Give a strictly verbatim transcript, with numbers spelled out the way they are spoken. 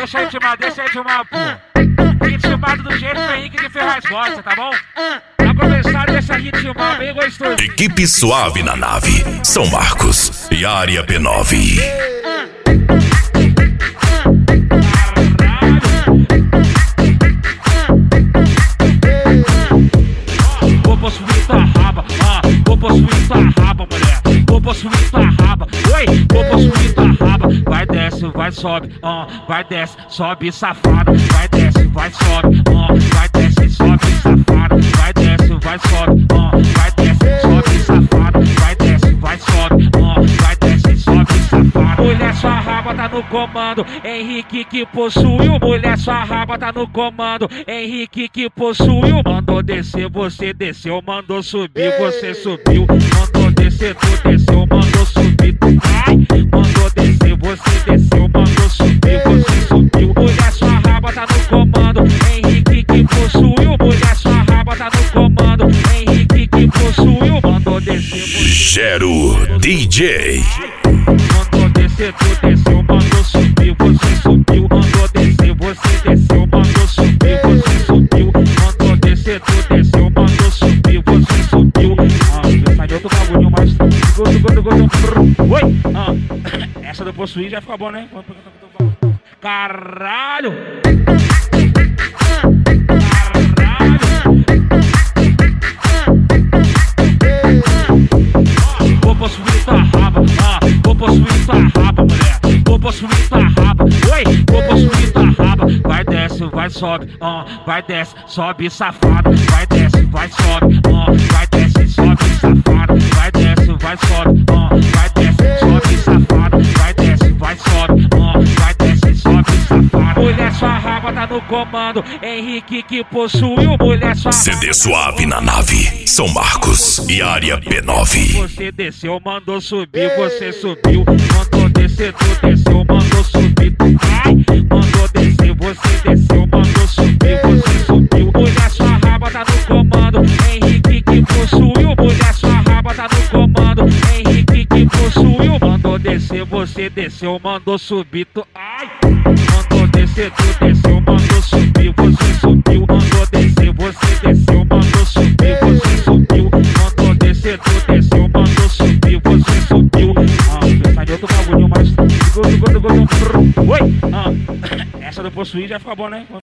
deixa eu intimar, deixa eu intimar, pô. Intimado do jeito que o Henrique de Ferraz gosta, tá bom? Pra começar, deixa ritmar bem gostoso. Equipe Suave na nave, São Marcos e área P nove. Vou possuir tua raba, ah, vou possuir tua raba, mulher. Vou possuir tua raba, oi, vou possuir tua raba. Vai desce, vai sobe, ah, vai desce, sobe safada. Vai desce, vai sobe, ah, vai desce, sobe safada. Vai desce, vai sobe, ah, vai desce, sobe safada. Vai desce, vai sobe, ah, vai desce, sobe safada. Mulher, sua raba tá no comando, Henrique que possuiu. Mulher, sua raba tá no comando, Henrique que possuiu. Mandou descer, você desceu, mandou subir, você subiu. Mandou descer, tu desceu, mandou subir, tu vai. Mandou descer, você desceu, mandou subir, você subiu. Mulher, sua raba tá no comando, Henrique que possuiu. Mulher, sua raba tá no comando, Henrique que possuiu. Mandou descer, você Gero D J. mandou descer, tu desceu, mandou subir, você subiu. Mandou descer, você desceu, mandou subir, você subiu. Mandou descer, tu desceu, mandou subir, você subiu. Ah, eu saí outro bagulho, mas oi, ah, essa do possuir já fica bom, né? Caralho! Vou possuir tua raba, ah, vou possuir tua raba, mulher. Vou possuir tua raba, oi, vou possuir tua raba. Vai desce, vai sobe, ah, vai desce, sobe safada. Vai desce, vai sobe, ah, vai desce, sobe safada. Vai desce, vai sobe, ah, vai desce, sobe safada. Vai desce, vai sobe, ah, vai desce, sobe safada. Mulher, sua raba tá no comando, Henrique que possuiu. Mulher, sua C D Suave na nave, São Marcos e área P nove. Você desceu, mandou subir, você subiu. Mandou descer, tu desceu, mandou subir, tu vai. Mandou descer, você desceu, mandou subir, você subiu. Mulher, sua raba tá no comando, Henrique que possuiu. Mulher, sua raba tá no comando, Henrique que possuiu. Mandou descer, você desceu, mandou subir, tu ai. Mandou descer, tu desceu, mandou subir, você subiu. Mandou descer, você desceu, mandou subir, você subiu. Mandou descer, tu desceu, mandou subir, você subiu. Ah, eu saí outro bagulho, mas oi, ah, essa do possuir já fica bom, né?